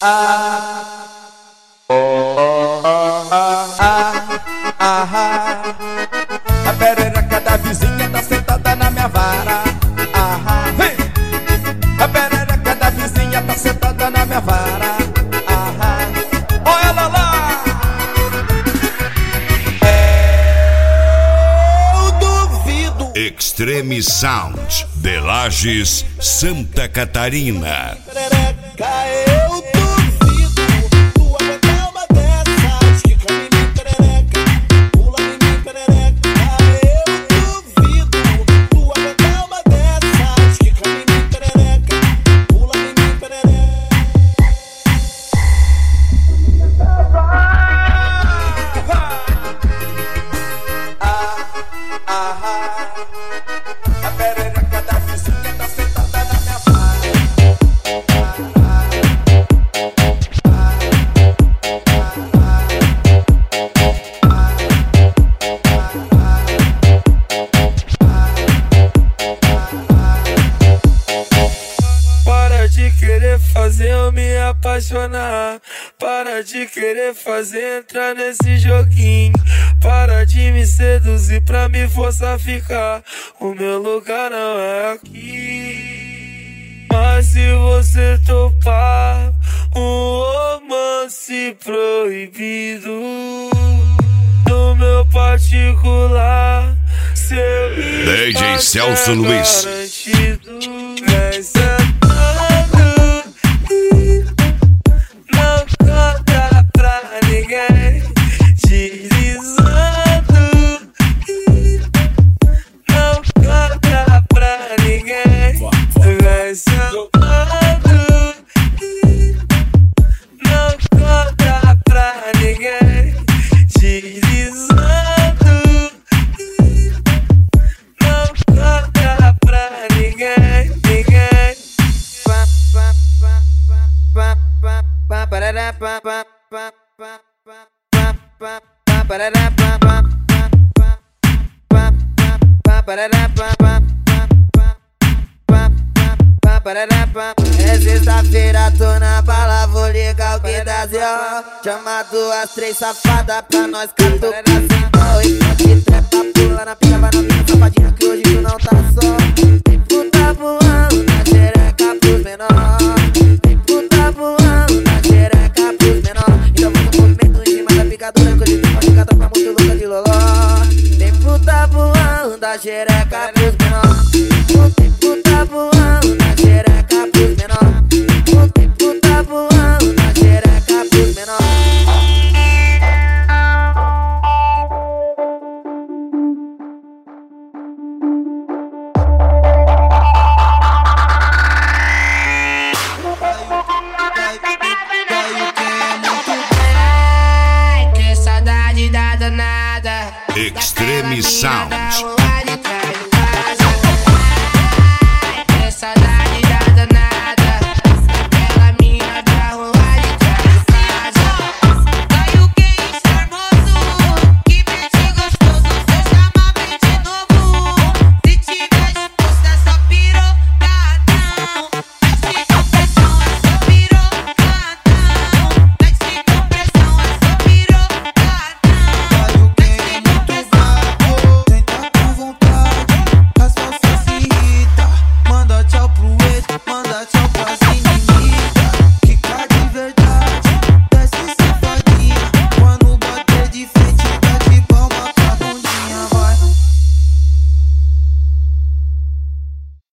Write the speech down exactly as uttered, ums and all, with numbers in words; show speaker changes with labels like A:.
A: Ah, oh, oh, oh, ah, ah, ah, a perereca da vizinha tá sentada na minha vara. Ah, vem! A perereca da vizinha tá sentada na minha vara. Ah, olha ela lá! Eu duvido.
B: Extreme Sound de Lages, Santa Catarina.
A: Perereca, eu duvido tu aguentar uma dessas. Quica em mim, perereca, pula em mim, perereca. Eu duvido tu aguentar uma dessas. Quica em mim, perereca, pula em mim, perereca. Ah, ah, ah, a perereca da vizinha tá sentada na minha vara.
C: Para de querer fazer eu me apaixonar. Para de querer fazer entrar nesse joguinho. Para de me seduzir pra me forçar a ficar. O meu lugar não é aqui. Mas se você topar um romance proibido no meu particular, seu
B: D J Celso Luiz.
C: garantido. Vem sentando e não conta pra ninguém. Deslizando e não conta pra ninguém. Vem sentando e não conta pra ninguém. Deslizando e não conta pra ninguém, ninguém. Pa pa pa pa pa pa parará pa pa pa pa pa pa pa parará pa pa pa pa pa parará pa pa pa pa parará pa. É sexta-feira, tô na bala, vou ligar o que dá zé ó. Chama duas, três safadas pra nós catucar sem dó. E trepa, pula na pica, vai na minha safadinha que hoje tu não tá só. Tem puta voando na xereca pros menor. Tem puta voando na xereca pros menor. Então faz um movimento em cima da picadura, que hoje tu pode ficar tá muito louca de loló. Tem puta voando na xereca pros menor. Tem puta voando na xereca pros menor. Tem puta voando na xereca pros menor.
D: Que saudade da danada.
B: Extreme Sound